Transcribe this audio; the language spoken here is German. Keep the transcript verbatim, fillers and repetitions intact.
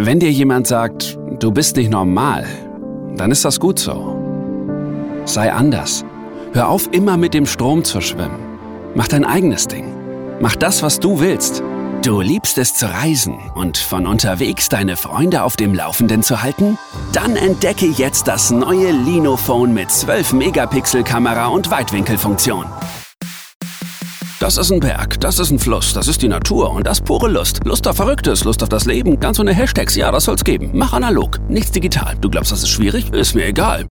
Wenn dir jemand sagt, du bist nicht normal, dann ist das gut so. Sei anders. Hör auf, immer mit dem Strom zu schwimmen. Mach dein eigenes Ding. Mach das, was du willst. Du liebst es zu reisen und von unterwegs deine Freunde auf dem Laufenden zu halten? Dann entdecke jetzt das neue Linophone mit zwölf Megapixel Kamera und Weitwinkelfunktion. Das ist ein Berg, das ist ein Fluss, das ist die Natur und das pure Lust. Lust auf Verrücktes, Lust auf das Leben, ganz ohne Hashtags, ja, das soll's geben. Mach analog, nichts digital. Du glaubst, das ist schwierig? Ist mir egal.